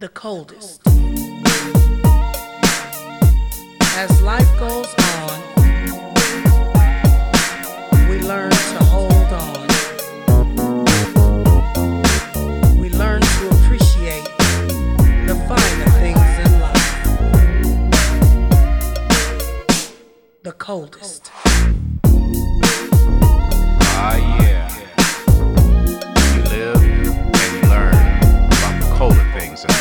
the coldest. As life goes on, we learn to hold on. We learn to appreciate the finer things in life. The coldest. Ah, yeah. You live and you learn about the colder things in life.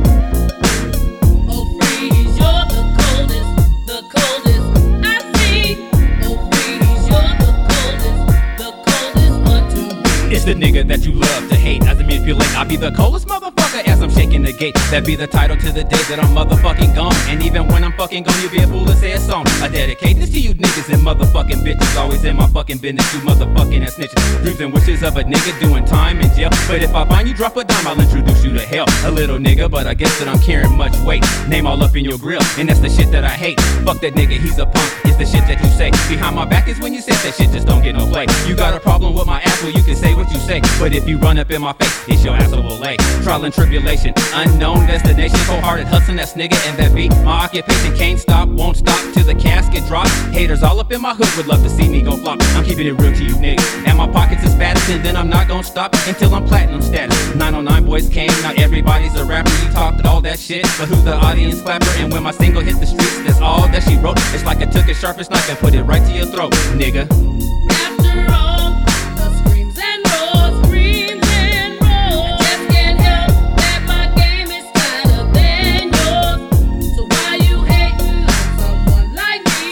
Oh, freeze, you're the coldest I see. Oh, freeze, you're the coldest one to be. It's the nigga that you love to hate as I manipulate. I'll be the coldest motherfucker as I'm shaking the gate. That be the title to the day that I'm motherfucking gone. And even when I'm fucking gone, you'll be a fool to say a song. I dedicate this to you niggas and motherfucking bitches. Always in my fucking business, you motherfucking ass snitches. Dreams and wishes of a nigga doing time in jail. But if I find you drop a dime, I'll introduce you to hell. A little nigga, but I guess that I'm carrying much weight. Name all up in your grill, and that's the shit that I hate. Fuck that nigga, he's a punk. It's the shit that you say. Behind my back is when you say that shit just don't get no play. You got a problem with my ass, well you can say what you say. But if you run up in my face, it's your ass will lay. Trial and tribulation, unknown destination. Cold-hearted hustling, that's nigga and that beat. My occupation can't stop, won't stop till the casket drops. Haters all up in my hood would love to see me go flop. I'm keeping it real to you niggas, and my pockets is fattest, and then I'm not gonna stop until I'm platinum status. 909 boys came, now everybody's a rapper. You talked all that shit, but who's the audience clapper? And when my single hit the streets, that's all that she wrote. It's like I took a sharpest knife and put it right to your throat, nigga. After all, the screams and roars, screams and roars. I just can't help that my game is tighter than yours. So why you hating on someone like me?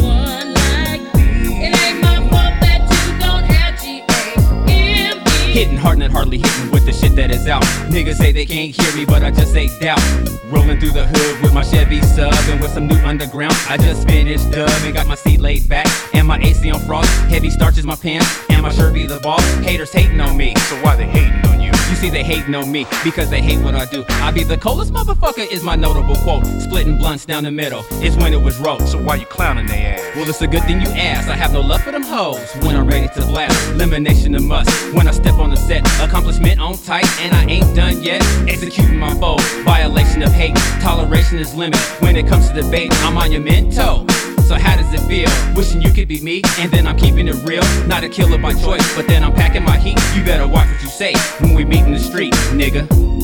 It ain't my fault that you don't have G-A-M-E. Hitting hard, not hardly hitting with the shit that is out. Niggas say they can't hear me, but I just say doubt. Rolling through the hood with my Chevy sub and with some new underground. I just finished dub and got my seat laid back and my AC on frost. Heavy starch is my pants and my shirt be the boss. Haters hating on me, So why they hating on you? you see they hating on me because they hate what I do. I be the coldest motherfucker is my notable quote. Splitting blunts down the middle is when it was rolled. So why you clowning they ass? Well, it's a good thing you asked. I have no love for them hoes when I'm ready to blast. Elimination a must when I step on the set. Accomplishment on tight and I ain't done yet. Executing my foe. Violation of hate. Toleration is limited. When it comes to debate, I'm on your mental. So how does it feel? Wishing you could be me, and then I'm keeping it real. Not a killer by choice, but then I'm packing my heat. You better watch what you say when we meet in the street, nigga.